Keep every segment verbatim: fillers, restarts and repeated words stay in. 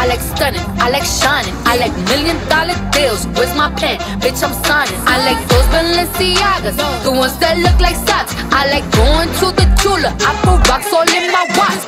I like stunning, I like shining, I like million dollar deals. Where's my pen? Bitch, I'm signing. I like those Balenciagas, the ones that look like socks. I like going to the Tula, I put rocks all in my watch.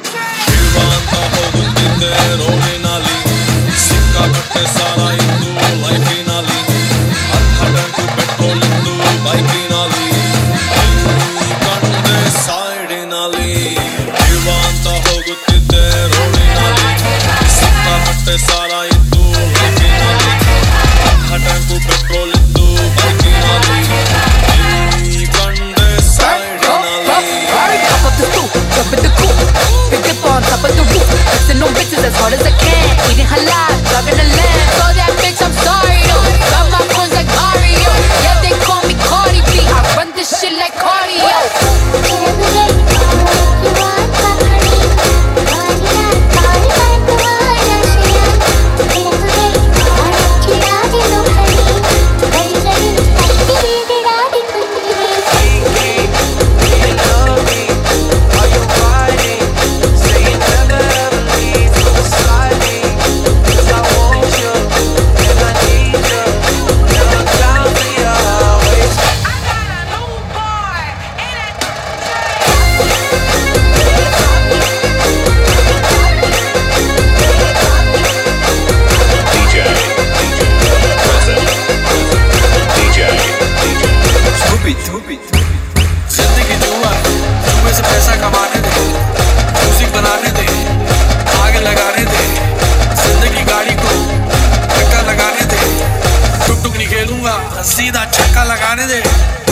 सारा इतू लाइफिनाली हटंगु petrol इतू बाइकिनाली ई कंडे साइडिनाली Top of the stoop, jump in the coupe, pick up on top of the roof, flexing on bitches as hard as I can, eating halal, driving a lamb. So that bitch, I'm sorry though, got my coins like Mario. Yeah, they call me Cardi B, I run this shit like cardio. जिंदगी जुआ जुए से पैसा कमाने दे, music बनाने दे, आग लगाने दे, जिंदगी गाड़ी को धक्का लगाने दे, टुक टुक नहीं खेलूंगा सीधा छक्का लगाने दे।